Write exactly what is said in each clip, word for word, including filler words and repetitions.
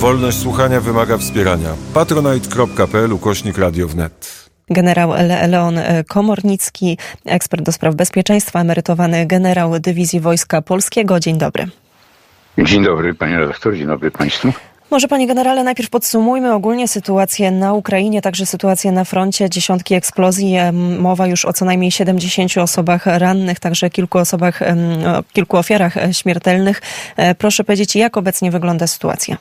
Wolność słuchania wymaga wspierania. patronite kropka p l ukośnik radio wnet. Generał Leon Komornicki, ekspert do spraw bezpieczeństwa, emerytowany generał Dywizji Wojska Polskiego. Dzień dobry. Dzień dobry, panie redaktor, dzień dobry państwu. Może, panie generale, najpierw podsumujmy ogólnie sytuację na Ukrainie, także sytuację na froncie. Dziesiątki eksplozji, mowa już o co najmniej siedemdziesięciu osobach rannych, także kilku osobach, kilku ofiarach śmiertelnych. Proszę powiedzieć, jak obecnie wygląda sytuacja?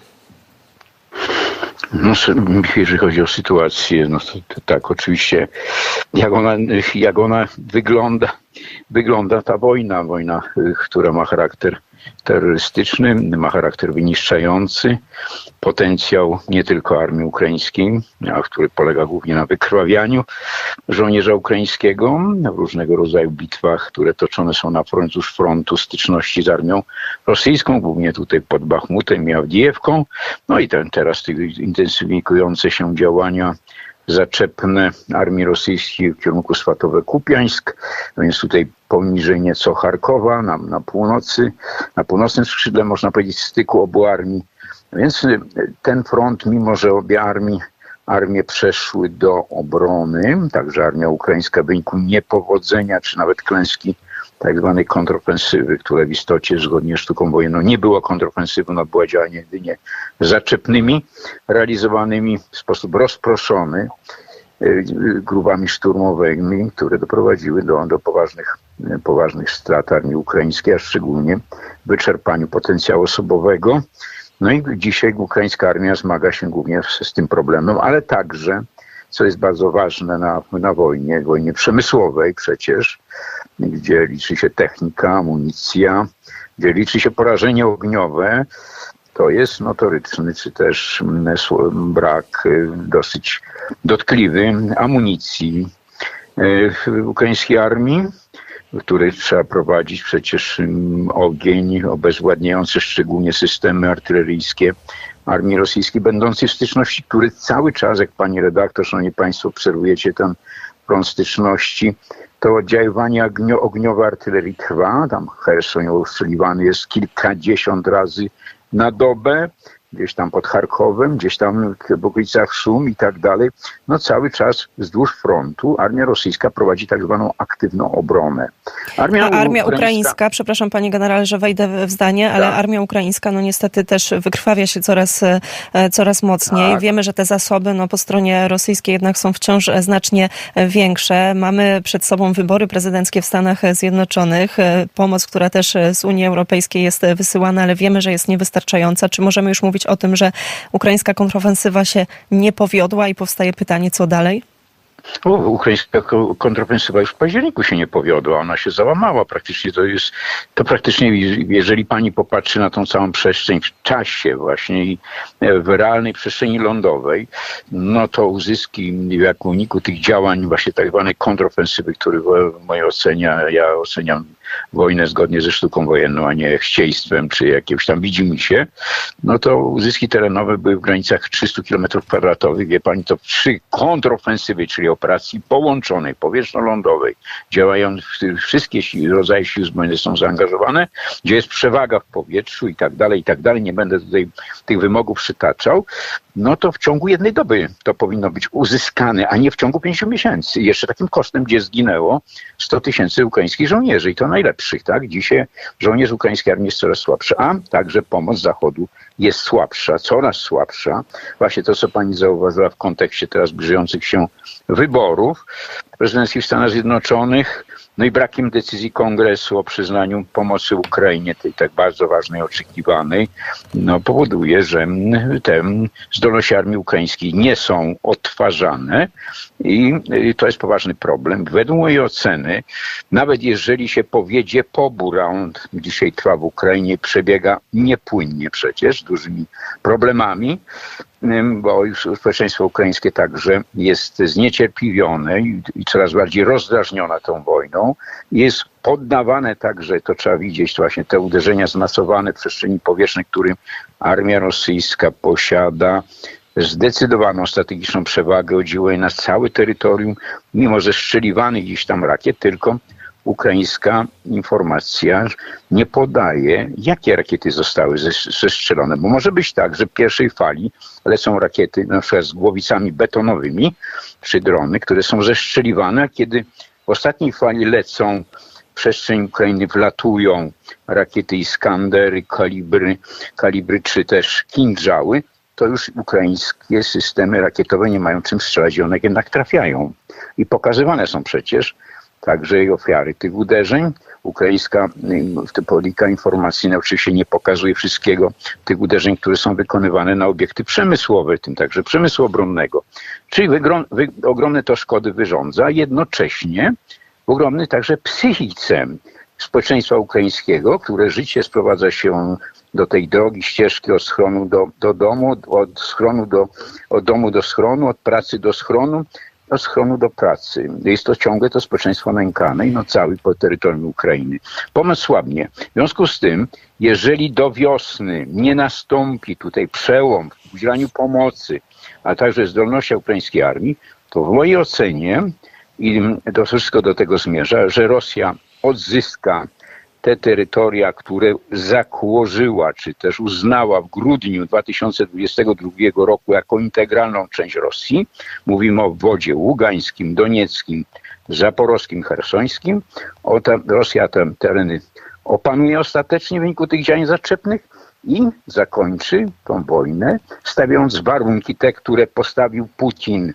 No, jeżeli chodzi o sytuację, no to, to tak, oczywiście, jak ona, jak ona wygląda, wygląda ta wojna, wojna, która ma charakter terrorystyczny, ma charakter wyniszczający, potencjał nie tylko armii ukraińskiej, a który polega głównie na wykrwawianiu żołnierza ukraińskiego w różnego rodzaju bitwach, które toczone są na wzdłuż frontu styczności z armią rosyjską, głównie tutaj pod Bachmutem i Awdijewką. No i ten, teraz te intensyfikujące się działania zaczepne armii rosyjskiej w kierunku Swatowe-Kupiańsk, no więc tutaj poniżej nieco Charkowa, na, na północy, na północnym skrzydle, można powiedzieć, styku obu armii. Więc ten front, mimo że obie armie, armie przeszły do obrony, także armia ukraińska w wyniku niepowodzenia, czy nawet klęski tak zwanej kontrofensywy, które w istocie zgodnie z sztuką wojenną nie było kontrofensywą, no była działania jedynie zaczepnymi, realizowanymi w sposób rozproszony grupami szturmowymi, które doprowadziły do, do poważnych, poważnych strat armii ukraińskiej, a szczególnie wyczerpaniu potencjału osobowego. No i dzisiaj ukraińska armia zmaga się głównie z, z tym problemem, ale także, co jest bardzo ważne na, na wojnie, wojnie przemysłowej przecież, gdzie liczy się technika, amunicja, gdzie liczy się porażenie ogniowe, to jest notoryczny, czy też brak dosyć dotkliwy amunicji w ukraińskiej armii, w której trzeba prowadzić przecież ogień obezwładniający szczególnie systemy artyleryjskie armii rosyjskiej, będącej w styczności, który cały czas, jak pani redaktor, szanowni państwo, obserwujecie ten front styczności, to oddziaływanie ognio, ogniowe artylerii trwa. Tam Cherson ostrzeliwany jest kilkadziesiąt razy na dobę, gdzieś tam pod Charkowem, gdzieś tam w okolicach Sum i tak dalej. No cały czas wzdłuż frontu armia rosyjska prowadzi tak zwaną aktywną obronę. Armia, A armia ukraińska, ukraińska, przepraszam panie generale, że wejdę w zdanie, ale tak. Armia ukraińska no niestety też wykrwawia się coraz, coraz mocniej. Tak. Wiemy, że te zasoby no, po stronie rosyjskiej jednak są wciąż znacznie większe. Mamy przed sobą wybory prezydenckie w Stanach Zjednoczonych. Pomoc, która też z Unii Europejskiej jest wysyłana, ale wiemy, że jest niewystarczająca. Czy możemy już mówić o tym, że ukraińska kontrofensywa się nie powiodła i powstaje pytanie, co dalej? O, ukraińska kontrofensywa już w październiku się nie powiodła, ona się załamała praktycznie, to jest, to praktycznie, jeżeli pani popatrzy na tą całą przestrzeń w czasie właśnie i w realnej przestrzeni lądowej, no to uzyski w wyniku tych działań właśnie tak zwanej kontrofensywy, który w mojej ocenie, ja oceniam wojnę zgodnie ze sztuką wojenną, a nie chcieństwem, czy jakimś tam widzimisię, no to uzyski terenowe były w granicach trzysta kilometrów kwadratowych. Wie pani, to przy kontrofensywie, czyli operacji połączonej, powietrzno-lądowej, działają wszystkie rodzaje sił zbrojnych są zaangażowane, gdzie jest przewaga w powietrzu i tak dalej, i tak dalej. Nie będę tutaj tych wymogów przytaczał. No to w ciągu jednej doby to powinno być uzyskane, a nie w ciągu pięciu miesięcy. I jeszcze takim kosztem, gdzie zginęło sto tysięcy ukraińskich żołnierzy i to najlepszych, tak? Dzisiaj żołnierz ukraińskiej armii jest coraz słabszy, a także pomoc Zachodu jest słabsza, coraz słabsza. Właśnie to, co pani zauważyła w kontekście teraz zbliżających się wyborów prezydenckich w Stanach Zjednoczonych, no i brakiem decyzji Kongresu o przyznaniu pomocy Ukrainie, tej tak bardzo ważnej, oczekiwanej, no powoduje, że te zdolności armii ukraińskiej nie są odtwarzane i to jest poważny problem. Według mojej oceny, nawet jeżeli się powiedzie pobór, a on dzisiaj trwa w Ukrainie, przebiega niepłynnie przecież, z dużymi problemami, bo już społeczeństwo ukraińskie także jest zniecierpliwione i, i coraz bardziej rozdrażnione tą wojną. Jest poddawane także, to trzeba widzieć, to właśnie te uderzenia zmasowane w przestrzeni powietrznej, którym armia rosyjska posiada zdecydowaną strategiczną przewagę, oddziałuje na całe terytorium, mimo zestrzeliwanych gdzieś tam rakiet, tylko ukraińska informacja nie podaje, jakie rakiety zostały zestrzelone. Bo może być tak, że w pierwszej fali lecą rakiety na przykład z głowicami betonowymi czy drony, które są zestrzeliwane, kiedy w ostatniej fali lecą w przestrzeń Ukrainy, wlatują rakiety Iskandery, kalibry, kalibry czy też Kindżały, to już ukraińskie systemy rakietowe nie mają czym strzelać i one jednak trafiają. I pokazywane są przecież także i ofiary tych uderzeń. Ukraińska polityka informacyjna oczywiście nie pokazuje wszystkiego tych uderzeń, które są wykonywane na obiekty przemysłowe, w tym także przemysłu obronnego. Czyli wygrom, wy, ogromne to szkody wyrządza, jednocześnie ogromny także psychice społeczeństwa ukraińskiego, które życie sprowadza się do tej drogi, ścieżki od schronu do, do domu, od schronu do, od domu do schronu, od pracy do schronu, od schronu do pracy. Jest to ciągle to społeczeństwo nękane i no cały po terytorium Ukrainy. Pomoc słabnie. W związku z tym, jeżeli do wiosny nie nastąpi tutaj przełom w udzielaniu pomocy, a także zdolności ukraińskiej armii, to w mojej ocenie, i to wszystko do tego zmierza, że Rosja odzyska te terytoria, które zakłożyła, czy też uznała w grudniu dwa tysiące dwudziestego drugiego roku jako integralną część Rosji. Mówimy o obwodzie ługańskim, donieckim, zaporowskim, chersońskim. O te, Rosja te tereny opanuje ostatecznie w wyniku tych działań zaczepnych i zakończy tą wojnę, stawiając warunki te, które postawił Putin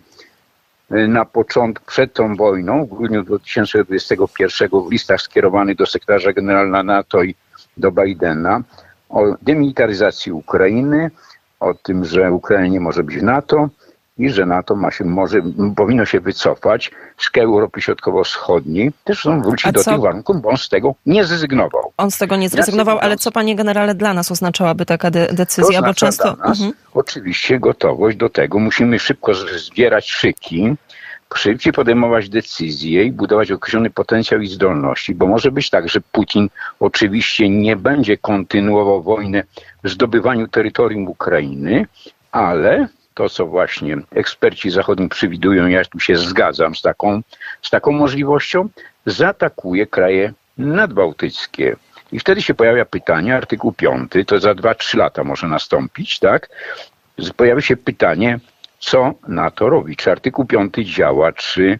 na początku, przed tą wojną, w grudniu dwa tysiące dwudziestego pierwszego w listach skierowanych do sekretarza generalna NATO i do Bidena o demilitaryzacji Ukrainy, o tym, że Ukraina nie może być w NATO i że NATO ma się, może, powinno się wycofać z Europy Środkowo-Wschodniej. Też on wróci do tych warunków, bo on z tego nie zrezygnował. On z tego nie zrezygnował, ale co, panie generale, dla nas oznaczałaby taka de- decyzja? To bo często dla nas, mhm. oczywiście gotowość do tego. Musimy szybko zbierać szyki, szybciej podejmować decyzje i budować określony potencjał i zdolności, bo może być tak, że Putin oczywiście nie będzie kontynuował wojny w zdobywaniu terytorium Ukrainy, ale to, co właśnie eksperci zachodni przewidują, ja tu się zgadzam z taką, z taką możliwością, zaatakuje kraje nadbałtyckie. I wtedy się pojawia pytanie, artykuł piąty, to za dwa trzy lata może nastąpić, tak? Pojawia się pytanie, co NATO robi? Czy artykuł piąty działa? Czy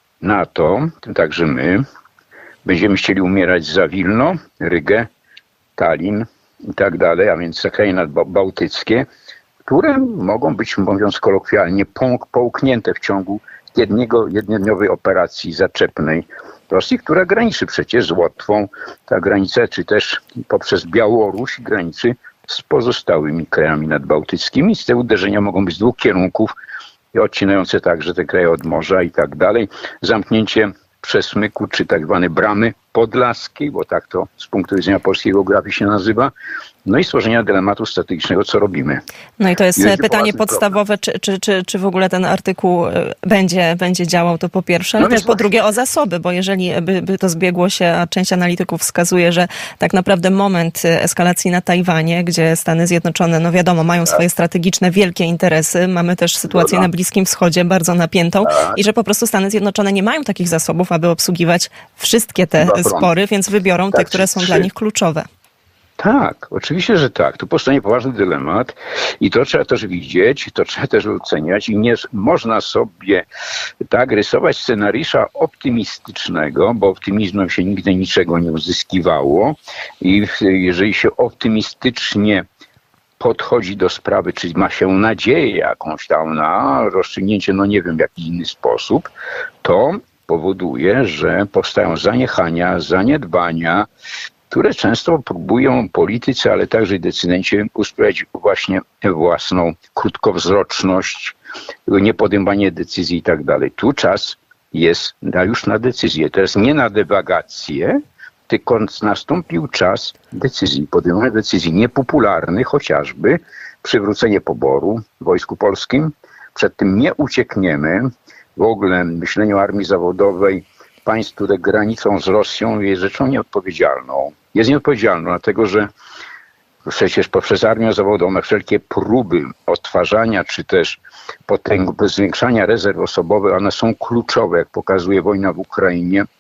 NATO, także my, będziemy chcieli umierać za Wilno, Rygę, Tallin i tak dalej, a więc za kraje nadbałtyckie, które mogą być, mówiąc kolokwialnie, połknięte w ciągu jednego, jednodniowej operacji zaczepnej Rosji, która graniczy przecież z Łotwą, ta granica, czy też poprzez Białoruś graniczy z pozostałymi krajami nadbałtyckimi. Z te uderzenia mogą być z dwóch kierunków, odcinające także te kraje od morza i tak dalej. Zamknięcie przesmyku, czy tak zwane bramy podlaskiej, bo tak to z punktu widzenia polskiej geografii się nazywa, no i stworzenia dylematu strategicznego, co robimy. No i to jest I pytanie podstawowe, czy, czy, czy, czy w ogóle ten artykuł będzie, będzie działał, to po pierwsze, ale no też po właśnie. drugie o zasoby, bo jeżeli by, by to zbiegło się, a część analityków wskazuje, że tak naprawdę moment eskalacji na Tajwanie, gdzie Stany Zjednoczone, no wiadomo, mają tak. swoje strategiczne, wielkie interesy, mamy też sytuację Dobra. na Bliskim Wschodzie bardzo napiętą tak. i że po prostu Stany Zjednoczone nie mają takich zasobów, aby obsługiwać wszystkie te Dobra. spory, więc wybiorą tak, te, które są trzy. dla nich kluczowe. Tak, oczywiście, że tak. Tu powstanie poważny dylemat i to trzeba też widzieć, to trzeba też oceniać i nie można sobie tak rysować scenariusza optymistycznego, bo optymizmem się nigdy niczego nie uzyskiwało i jeżeli się optymistycznie podchodzi do sprawy, czyli ma się nadzieję jakąś tam na rozstrzygnięcie, no nie wiem w jaki inny sposób, to powoduje, że powstają zaniechania, zaniedbania, które często próbują politycy, ale także decydenci usprawiedliwić właśnie własną krótkowzroczność, niepodejmowanie decyzji i tak dalej. Tu czas jest już na decyzję. Teraz nie na dywagację, tylko nastąpił czas decyzji, podejmowania decyzji niepopularnych, chociażby przywrócenie poboru w Wojsku Polskim. Przed tym nie uciekniemy. W ogóle myślenie o armii zawodowej państw, które granicą z Rosją, jest rzeczą nieodpowiedzialną. Jest nieodpowiedzialną, dlatego że przecież poprzez armię zawodową na wszelkie próby odtwarzania, czy też potęg, zwiększania rezerw osobowych, one są kluczowe, jak pokazuje wojna w Ukrainie,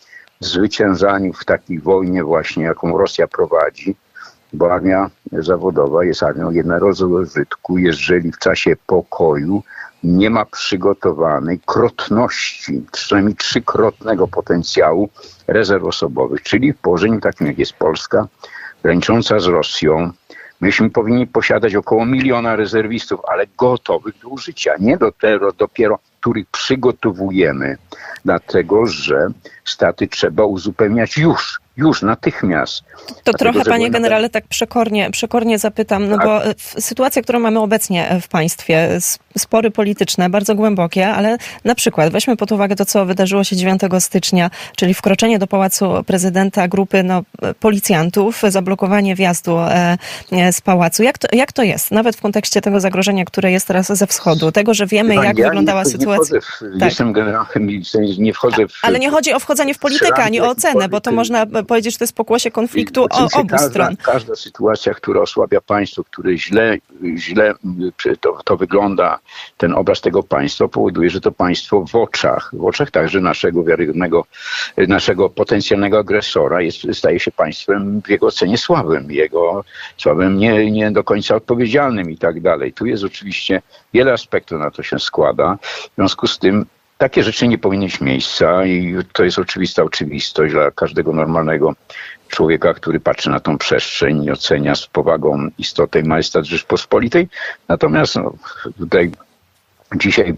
zwyciężaniu w takiej wojnie właśnie, jaką Rosja prowadzi, bo armia zawodowa jest armią jednorazowego użytku, jeżeli w czasie pokoju nie ma przygotowanej krotności, przynajmniej trzykrotnego potencjału rezerw osobowych, czyli w położeniu takim, jak jest Polska, granicząca z Rosją, myśmy powinni posiadać około miliona rezerwistów, ale gotowych do użycia, nie dopiero, dopiero których przygotowujemy, dlatego że straty trzeba uzupełniać już, już natychmiast. To Dlatego, trochę, panie wojna... generale, tak przekornie, przekornie zapytam, no tak. bo sytuacja, którą mamy obecnie w państwie, spory polityczne, bardzo głębokie, ale na przykład weźmy pod uwagę to, co wydarzyło się dziewiątego stycznia, czyli wkroczenie do Pałacu Prezydenta grupy no, policjantów, zablokowanie wjazdu e, z pałacu. Jak to, jak to jest? Nawet w kontekście tego zagrożenia, które jest teraz ze wschodu, tego, że wiemy, jak ja wyglądała nie, sytuacja. Nie w, tak. Jestem generałem milicji, nie wchodzę w... Ale nie chodzi o wchodzenie w politykę, ani o ocenę, bo to można powiedzieć, że to jest pokłosie konfliktu o, obu każda, stron. Każda sytuacja, która osłabia państwo, które źle, źle to, to wygląda, ten obraz tego państwa powoduje, że to państwo w oczach, w oczach także naszego wiarygodnego, naszego potencjalnego agresora jest, staje się państwem w jego ocenie słabym, jego słabym nie, nie do końca odpowiedzialnym i tak dalej. Tu jest oczywiście wiele aspektów, na to się składa. W związku z tym takie rzeczy nie powinny mieć miejsca i to jest oczywista oczywistość dla każdego normalnego człowieka, który patrzy na tą przestrzeń i ocenia z powagą istotę i majestat Rzeczpospolitej. Natomiast no, tutaj dzisiaj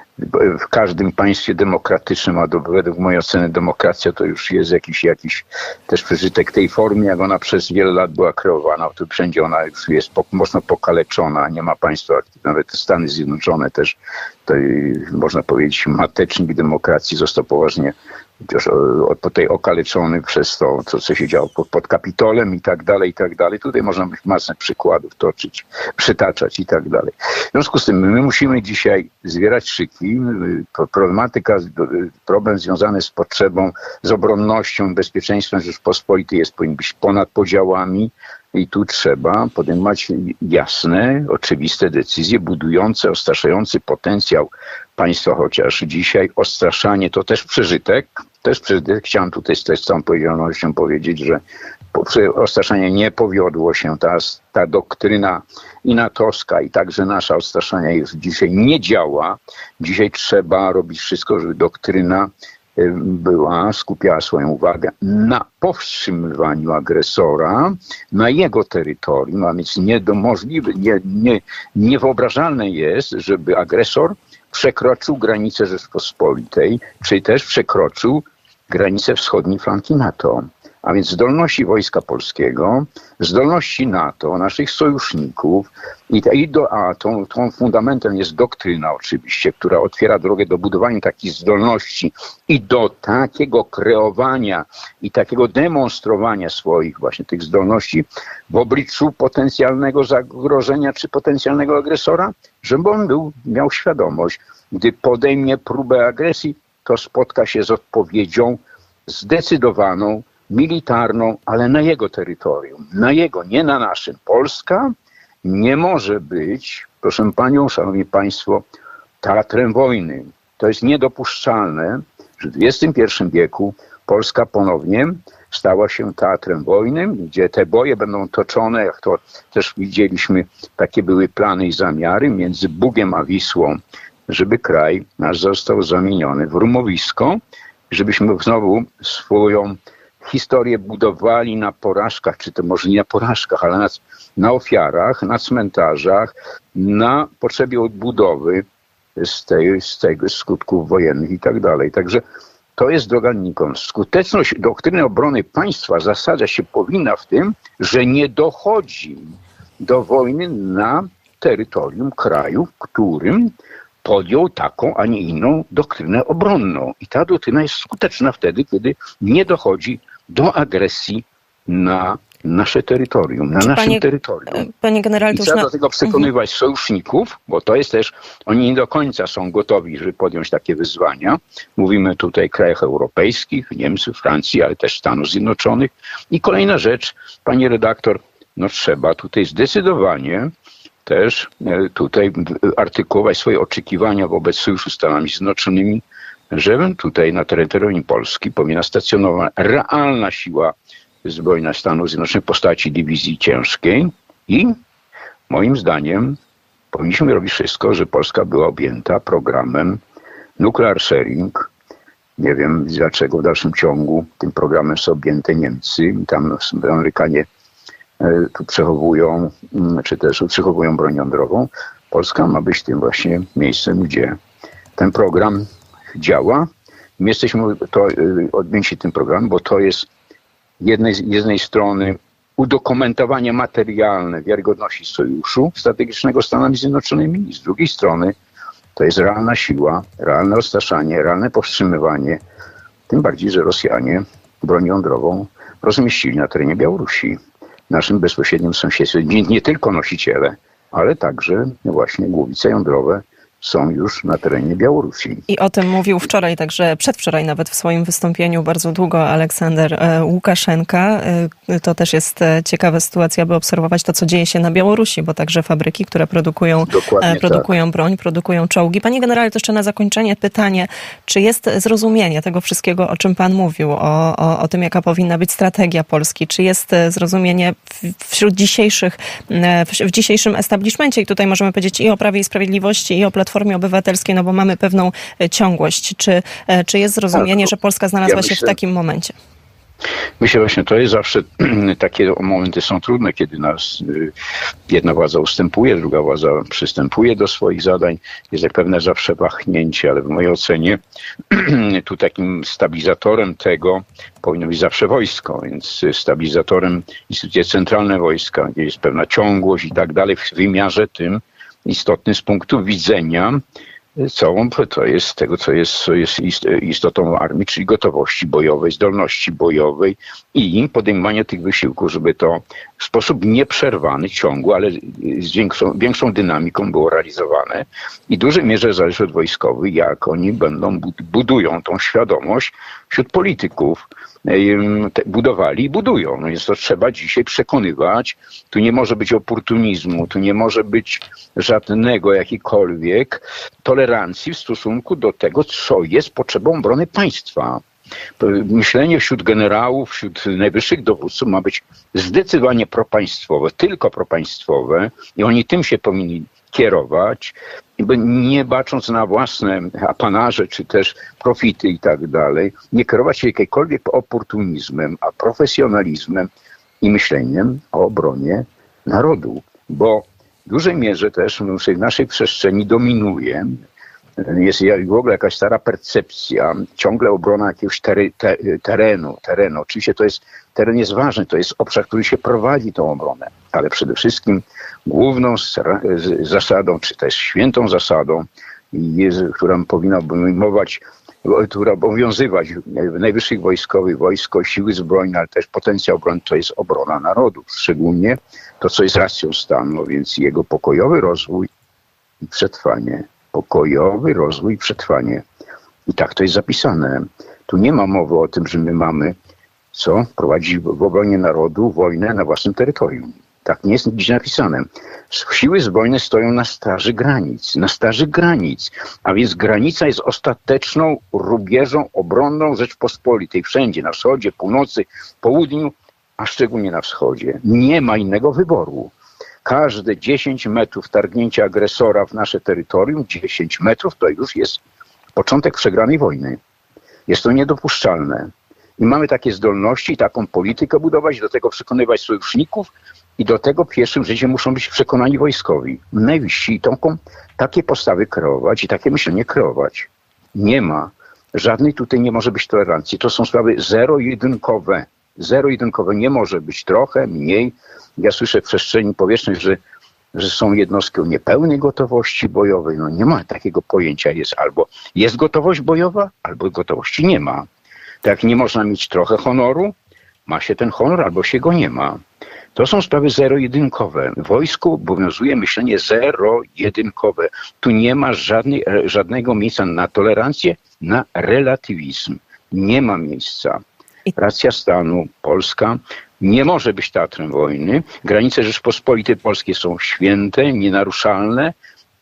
w każdym państwie demokratycznym, a do, według mojej oceny demokracja to już jest jakiś, jakiś też przeżytek tej formy, jak ona przez wiele lat była kreowana. To wszędzie ona już jest po, mocno pokaleczona. Nie ma państwa, nawet Stany Zjednoczone też, to, można powiedzieć, matecznik demokracji został poważnie tutaj okaleczony przez to, co, co się działo pod, pod Kapitolem i tak dalej, i tak dalej. Tutaj można by masę przykładów toczyć, przytaczać i tak dalej. W związku z tym my musimy dzisiaj zbierać szyki. Problematyka, problem związany z potrzebą, z obronnością, bezpieczeństwem Rzeczpospolitej jest, powinien być ponad podziałami. I tu trzeba podejmować jasne, oczywiste decyzje budujące, odstraszający potencjał państwa, chociaż dzisiaj odstraszanie to też przeżytek, też przeżytek. Chciałem tutaj z też całą powiedzialnością powiedzieć, że odstraszanie nie powiodło się, ta, ta doktryna i natowska i także nasza odstraszania już dzisiaj nie działa. Dzisiaj trzeba robić wszystko, żeby doktryna była, skupiała swoją uwagę na powstrzymywaniu agresora na jego terytorium, a więc nie do możliwe, nie, nie, niewyobrażalne jest, żeby agresor przekroczył granicę Rzeczpospolitej, czy też przekroczył granicę wschodniej flanki NATO. A więc zdolności Wojska Polskiego, zdolności NATO, naszych sojuszników i, i do, a tą, tą fundamentem jest doktryna oczywiście, która otwiera drogę do budowania takich zdolności i do takiego kreowania i takiego demonstrowania swoich właśnie tych zdolności w obliczu potencjalnego zagrożenia czy potencjalnego agresora, żeby on był, miał świadomość, gdy podejmie próbę agresji, to spotka się z odpowiedzią zdecydowaną, militarną, ale na jego terytorium, na jego, nie na naszym. Polska nie może być, proszę panią, szanowni państwo, teatrem wojny. To jest niedopuszczalne, że w dwudziestym pierwszym wieku Polska ponownie stała się teatrem wojny, gdzie te boje będą toczone, jak to też widzieliśmy, takie były plany i zamiary między Bugiem a Wisłą, żeby kraj nasz został zamieniony w rumowisko, żebyśmy znowu swoją historię budowali na porażkach, czy to może nie na porażkach, ale na, na ofiarach, na cmentarzach, na potrzebie odbudowy z, tej, z tego skutków wojennych i tak dalej. Także to jest droga nikąd. Skuteczność doktryny obrony państwa zasadza się powinna w tym, że nie dochodzi do wojny na terytorium kraju, w którym podjął taką, a nie inną doktrynę obronną. I ta doktryna jest skuteczna wtedy, kiedy nie dochodzi do agresji na nasze terytorium, na Czy naszym panie, terytorium. Panie generale, I to trzeba na... do tego przekonywać mhm. sojuszników, bo to jest też, oni nie do końca są gotowi, żeby podjąć takie wyzwania. Mówimy tutaj o krajach europejskich, Niemcy, Francji, ale też Stanów Zjednoczonych. I kolejna rzecz, pani redaktor, no trzeba tutaj zdecydowanie też tutaj artykułować swoje oczekiwania wobec sojuszu z Stanami Zjednoczonymi, że tutaj na terytorium Polski powinna stacjonować realna siła zbrojna Stanów Zjednoczonych w postaci dywizji ciężkiej i moim zdaniem powinniśmy robić wszystko, żeby Polska była objęta programem Nuclear Sharing. Nie wiem dlaczego w dalszym ciągu tym programem są objęte Niemcy i tam Amerykanie tu przechowują, czy też przechowują broń jądrową. Polska ma być tym właśnie miejscem, gdzie ten program działa. My jesteśmy to, odmięci tym programem, bo to jest jednej, z jednej strony udokumentowanie materialne wiarygodności sojuszu strategicznego z Stanami Zjednoczonymi i z drugiej strony to jest realna siła, realne odstraszanie, realne powstrzymywanie. Tym bardziej, że Rosjanie broń jądrową rozmieścili na terenie Białorusi, naszym bezpośrednim sąsiedztwie. Nie, nie tylko nosiciele, ale także właśnie głowice jądrowe są już na terenie Białorusi. I o tym mówił wczoraj, także przedwczoraj nawet w swoim wystąpieniu bardzo długo Aleksander Łukaszenka. To też jest ciekawa sytuacja, by obserwować to, co dzieje się na Białorusi, bo także fabryki, które produkują, produkują tak. broń, produkują czołgi. Panie generale, to jeszcze na zakończenie pytanie, czy jest zrozumienie tego wszystkiego, o czym pan mówił, o, o, o tym, jaka powinna być strategia Polski? Czy jest zrozumienie wśród dzisiejszych, w dzisiejszym establishmencie, i tutaj możemy powiedzieć i o Prawie i Sprawiedliwości, i o Platformie Obywatelskiej, no bo mamy pewną ciągłość. Czy, czy jest zrozumienie, tak, że Polska znalazła ja się myślę, w takim momencie? Myślę właśnie, to jest zawsze, takie momenty są trudne, kiedy nas jedna władza ustępuje, druga władza przystępuje do swoich zadań. Jest jak pewne zawsze wahnięcie, ale w mojej ocenie tu takim stabilizatorem tego powinno być zawsze wojsko, więc stabilizatorem instytucje centralne wojska, gdzie jest pewna ciągłość i tak dalej w wymiarze tym istotny z punktu widzenia całą, to jest tego, co jest, co jest istotą armii, czyli gotowości bojowej, zdolności bojowej i podejmowania tych wysiłków, żeby to w sposób nieprzerwany, ciągły, ale z większą, większą dynamiką było realizowane. I w dużej mierze zależy od wojskowych, jak oni będą, budują tą świadomość wśród polityków, budowali i budują. No więc to trzeba dzisiaj przekonywać. Tu nie może być oportunizmu, tu nie może być żadnego jakiejkolwiek tolerancji w stosunku do tego, co jest potrzebą obrony państwa. Myślenie wśród generałów, wśród najwyższych dowódców ma być zdecydowanie propaństwowe, tylko propaństwowe i oni tym się powinni kierować, nie bacząc na własne apanaże, czy też profity i tak dalej, nie kierować się jakimkolwiek oportunizmem, a profesjonalizmem i myśleniem o obronie narodu, bo w dużej mierze też w naszej przestrzeni dominuje, jest w ogóle jakaś stara percepcja, ciągle obrona jakiegoś tery, te, terenu, terenu. Oczywiście to jest, teren jest ważny, to jest obszar, który się prowadzi tą obronę, ale przede wszystkim główną zasadą, czy też świętą zasadą, jest, która powinna obejmować, która obowiązywać najwyższych wojskowych, wojsko, siły zbrojne, ale też potencjał obrony, to jest obrona narodu. Szczególnie to, co jest racją stanu, więc jego pokojowy rozwój i przetrwanie. Pokojowy rozwój i przetrwanie. I tak to jest zapisane. Tu nie ma mowy o tym, że my mamy co? Prowadzić w obronie narodu wojnę na własnym terytorium. Tak nie jest dziś napisane. Siły zbrojne stoją na straży granic. Na straży granic. A więc granica jest ostateczną rubieżą obronną Rzeczpospolitej. Wszędzie, na wschodzie, północy, południu, a szczególnie na wschodzie. Nie ma innego wyboru. Każde dziesięć metrów targnięcia agresora w nasze terytorium, dziesięć metrów to już jest początek przegranej wojny. Jest to niedopuszczalne. I mamy takie zdolności, taką politykę budować, do tego przekonywać sojuszników i do tego w pierwszym rzędzie muszą być przekonani wojskowi. Najwyżsi i taką, takie postawy kreować i takie myślenie kreować. Nie ma. Żadnej tutaj nie może być tolerancji. To są sprawy zero-jedynkowe. Zero-jedynkowe nie może być trochę, mniej. Ja słyszę w przestrzeni powietrznej, że, że są jednostki o niepełnej gotowości bojowej. No nie ma takiego pojęcia. Jest albo jest gotowość bojowa, albo gotowości nie ma. Tak jak nie można mieć trochę honoru, ma się ten honor, albo się go nie ma. To są sprawy zero-jedynkowe. W wojsku obowiązuje myślenie zero-jedynkowe. Tu nie ma żadnej, żadnego miejsca na tolerancję, na relatywizm. Nie ma miejsca. Racja stanu, Polska nie może być teatrem wojny. Granice Rzeczpospolitej Polskiej są święte, nienaruszalne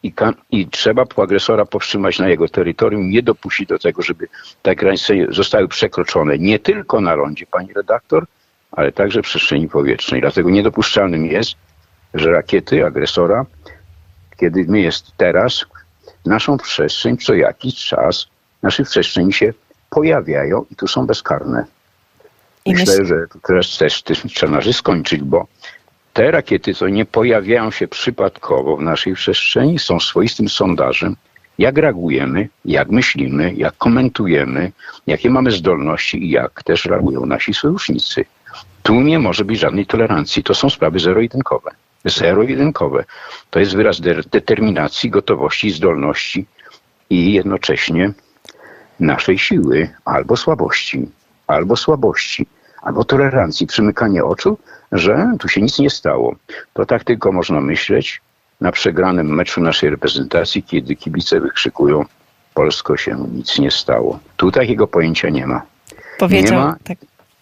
i, i trzeba agresora powstrzymać na jego terytorium, nie dopuścić do tego, żeby te granice zostały przekroczone nie tylko na lądzie, pani redaktor, ale także w przestrzeni powietrznej. Dlatego niedopuszczalnym jest, że rakiety agresora, kiedy my jest teraz, naszą przestrzeń co jakiś czas, nasze przestrzeni się pojawiają i tu są bezkarne. I Myślę, myśl... że teraz też trzeba skończyć, bo te rakiety, co nie pojawiają się przypadkowo w naszej przestrzeni, są swoistym sondażem, jak reagujemy, jak myślimy, jak komentujemy, jakie mamy zdolności i jak też reagują nasi sojusznicy. Tu nie może być żadnej tolerancji. To są sprawy zero-jedynkowe. Zero-jedynkowe. To jest wyraz de- determinacji, gotowości, zdolności i jednocześnie naszej siły albo słabości, albo słabości, albo tolerancji, przymykanie oczu, że tu się nic nie stało. To tak tylko można myśleć na przegranym meczu naszej reprezentacji, kiedy kibice wykrzykują: Polsko się nic nie stało. Tu takiego pojęcia nie ma. Powiedział, nie ma tak.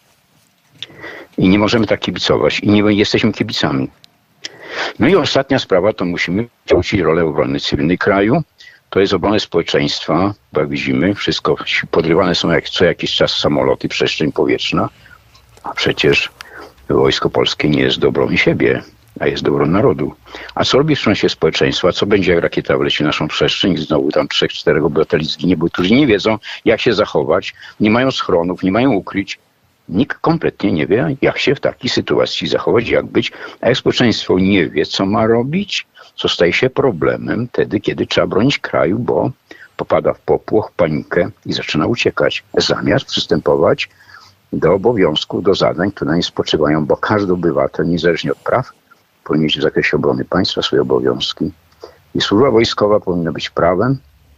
I nie możemy tak kibicować. I nie jesteśmy kibicami. No i ostatnia sprawa, to musimy wrócić rolę obrony cywilnej kraju. To jest obrona społeczeństwa, bo jak widzimy, wszystko podrywane są jak, co jakiś czas samoloty, przestrzeń powietrzna, a przecież Wojsko Polskie nie jest do obrony siebie, a jest do obrony narodu. A co robi w stronę społeczeństwa? Co będzie, jak rakieta wleci w naszą przestrzeń i znowu tam trzech, czterech obywateli zginie, bo którzy nie wiedzą, jak się zachować, nie mają schronów, nie mają ukryć. Nikt kompletnie nie wie, jak się w takiej sytuacji zachować, jak być, a jak społeczeństwo nie wie, co ma robić, co staje się problemem wtedy, kiedy trzeba bronić kraju, bo popada w popłoch, panikę i zaczyna uciekać, zamiast przystępować do obowiązków, do zadań, które na nie spoczywają, bo każdy obywatel, niezależnie od praw, powinien mieć w zakresie obrony państwa swoje obowiązki. I służba wojskowa powinna być prawem,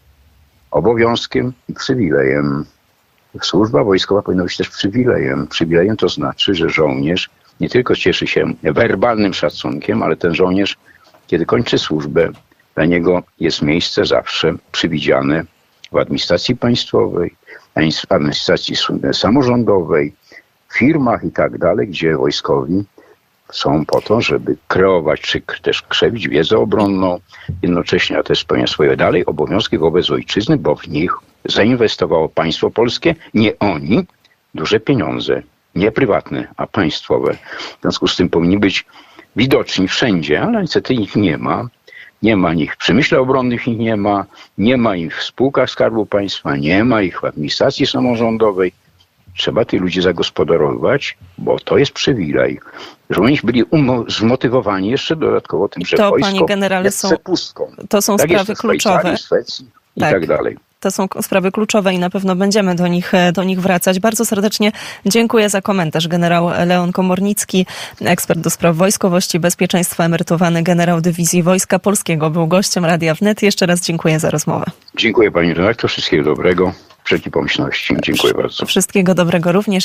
obowiązkiem i przywilejem. Służba wojskowa powinna być też przywilejem. Przywilejem to znaczy, że żołnierz nie tylko cieszy się werbalnym szacunkiem, ale ten żołnierz, kiedy kończy służbę, dla niego jest miejsce zawsze przewidziane w administracji państwowej, w administracji samorządowej, w firmach i tak dalej, gdzie wojskowi są po to, żeby kreować czy też krzewić wiedzę obronną, jednocześnie a też spełnia swoje dalej obowiązki wobec ojczyzny, bo w nich zainwestowało państwo polskie, nie oni, duże pieniądze, nie prywatne, a państwowe. W związku z tym powinni być widoczni wszędzie, ale niestety ich nie ma. Nie ma ich w przemyśle obronnym, ich nie ma, nie ma ich w spółkach Skarbu Państwa, nie ma ich w administracji samorządowej. Trzeba tych ludzi zagospodarować, bo to jest przywilej. Żeby oni byli umo- zmotywowani jeszcze dodatkowo tym, że to, wojsko panie generale, jest są, przepustką. to są tak sprawy jest kluczowe. W Szwecji i tak. tak dalej. To są sprawy kluczowe i na pewno będziemy do nich, do nich wracać. Bardzo serdecznie dziękuję za komentarz. Generał Leon Komornicki, ekspert do spraw wojskowości, bezpieczeństwa, emerytowany generał Dywizji Wojska Polskiego, był gościem Radia Wnet. Jeszcze raz dziękuję za rozmowę. Dziękuję pani redaktor. Wszystkiego dobrego. Wszelkiej pomyślności. Dziękuję bardzo. Wszystkiego dobrego również.